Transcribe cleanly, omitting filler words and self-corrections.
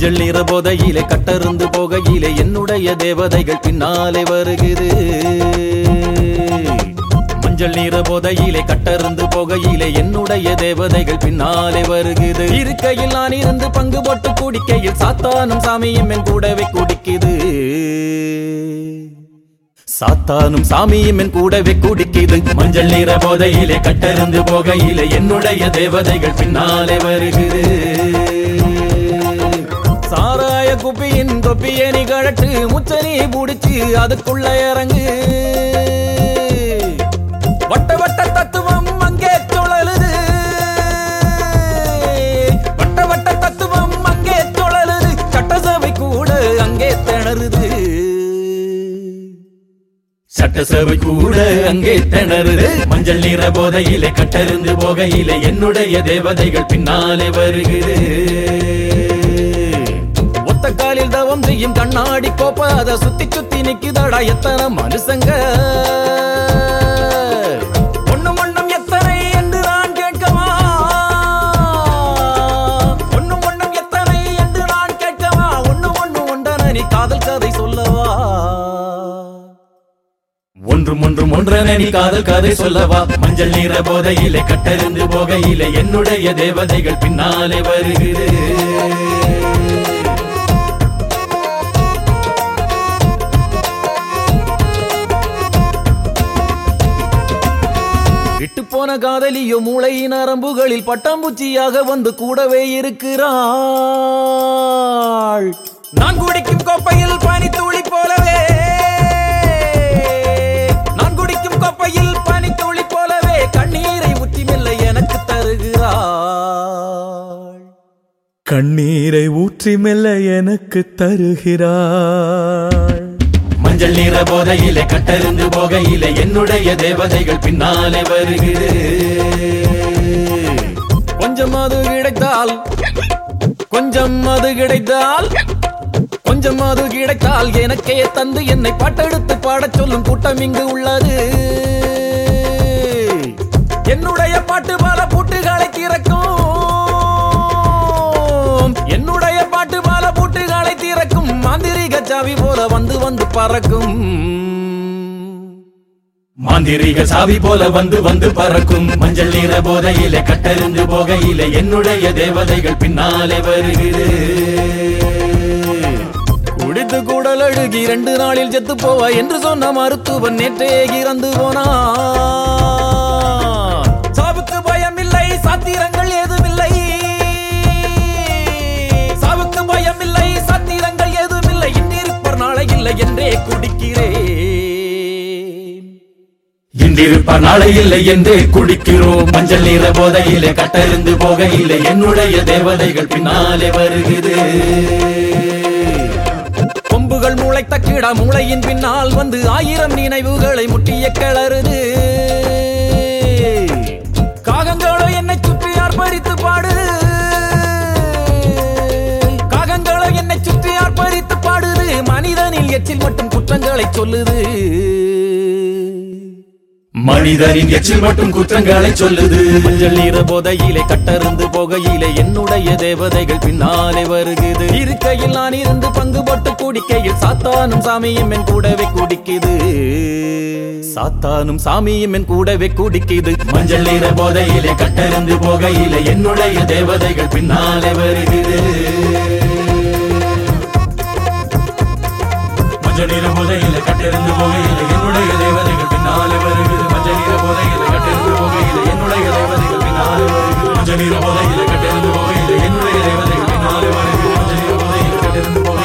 மஞ்சள் நிற போதையிலே கட்டருந்து போகையிலே என்னுடைய தேவதைகள் பின்னாலே வருகிறது. மஞ்சள் நிற போதையிலே கட்டருந்து போகையிலே என்னுடைய தேவதைகள் பின்னாலே வருகிறது. இருக்கையில் நான் இருந்து பங்கு போட்டு குடிக்கையில் சாத்தானும் சாமியும் என் கூடவே குடிக்குது. சாத்தானும் சாமியும் என் கூடவே குடிக்குது. மஞ்சள் நிற போதையிலே கட்டருந்து போகையிலே என்னுடைய தேவதைகள் பின்னாலே வருகிறது. சாராய குப்பியின் தொப்பிய நீ கழட்டு, முச்சனி புடிச்சு அதுக்குள்ள இறங்கு. வட்ட வட்ட தத்துவம் அங்கே சுழலுது, வட்ட வட்ட தத்துவம் அங்கே சுழலுது. சட்டசபை கூட அங்கே திணறுது, சட்டசபை கூட அங்கே திணறுது. மஞ்சள் நிற போதையிலே கட்டருந்து போகையிலே என்னுடைய தேவதைகள் பின்னாலே வருகிறது. ஒத்த காலில் தவம் செய்யும் கண்ணாடி கோப்ப அதை சுத்தி சுத்தி நிக்குதடா எத்தனை மனுஷங்க. ஒண்ணும் ஒண்ணும் எத்தனை என்று நான் கேட்கவா, ஒண்ணும் ஒண்ணும் எத்தனை என்று நான் கேட்கவா. ஒண்ணும் ஒண்ணும் ஒன்றன நீ காதல் கதை சொல்லவா, ஒன்றும் ஒன்றும் ஒன்றன நீ காதல் கதை சொல்லவா. மஞ்சள் நிற போதையிலே கட்டருந்து போகையிலே என்னுடைய தேவதைகள் பின்னாலே வருகிறது. விட்டு போன காதலியோ மூளையின் நரம்புகளில் பட்டாம்பூச்சியாக வந்து கூடவே இருக்கிறாள். நான் குடிக்கும் கோப்பையில் பனி துளி போலவே, நான் குடிக்கும் கோப்பையில் பனி துளி போலவே கண்ணீரை ஊற்றி மெல்ல எனக்கு தருகிறாள். கண்ணீரை ஊற்றி மெல்ல எனக்கு தருகிறாள். மஞ்சள் நிற போதையிலே கட்டருந்து போகையிலே என்னுடைய தேவதைகள் பின்னாலே வருகிறது. கொஞ்சம் அது கிடைத்தால், கொஞ்சம் அது கிடைத்தால், கொஞ்சம் அது கிடைத்தால் எனக்கே தந்து என்னை பாட்டெடுத்து பாடச் சொல்லும் கூட்டம் இங்கு உள்ளது. என்னுடைய பாட்டு பல பூட்டுகளை திறக்கும், என்னுடைய பாட்டு பல பூட்டுகளை திறக்கும். மாந்திரிக சாவி போல வந்து வந்து பறக்கும், மாந்திரிக சாவி போல வந்து வந்து பறக்கும். மஞ்சள் நிற போதையிலே கட்டருந்து போகையிலே என்னுடைய தேவதைகள் பின்னாலே வருகிறது. குடித்து கூடல் அழுகி 2 நாளில் செத்து போவா என்று சொன்ன மருத்துவன் நேற்றே இறந்து போனா. சாவுக்கு பயம் இல்லை, சாத்திரங்கள் ஏதுமில்லை, சாவுக்கு பயம் இல்லை, சாத்திரங்கள் ஏதுமில்லை. இன்றிருப்பர் நாளை இல்லை என்றே குடிக்கிறேன், இன்றிருப்பர் நாளை இல்லை என்றே குடிக்கிறோம். மஞ்சள் நிற போதையிலே கட்டருந்து போகையிலே என்னுடைய தேவதைகள் பின்னாலே வருகிறது. கொம்புகள் முளைத்த கிடா மூளையின் பின்னால் வந்து 1000 நினைவுகளை முட்டிய கிளறுது. காகங்களோ என்னை சுற்றி ஆர்ப்பரித்து பாடுது, காகங்களோ என்னை சுற்றி ஆர்ப்பரித்து பாடுது. மனிதனில் எச்சில் மட்டும் குற்றங்களை சொல்லுது, மனிதரின் எச்சில் மட்டும் குற்றங்களை சொல்லுது. மஞ்சள் நிற போதையிலே கட்டருந்து போகையிலே என்னுடைய தேவதைகள் பின்னாலே வருகிறது. இருக்கையில் நான் இருந்து பங்கு போட்டு குடிக்கையில் சாத்தானும் சாமியும் என் கூடவே குடிக்குது, சாத்தானும் சாமியும் என் கூடவே குடிக்குது. மஞ்சள் நிற போதையிலே கட்டருந்து போகையிலே என்னுடைய தேவதைகள் பின்னாலே வருகிறது. மஞ்சள் நிற போதையிலே கட்டருந்து போகையிலே என்னுடைய தேவதைகள் பின்னாலே வருகிறது. மஞ்சள் நிற போதையிலே கட்டருந்து போகையிலே என்னுடைய தேவதைகள் பின்னாலே வருகிறது. மஞ்சள் நிற போதையிலே கட்டருந்து போகையிலே என்னுடைய தேவதைகள் பின்னாலே வருகிறது. மஞ்சள் நிற போதையிலே கட்டருந்து போகையிலே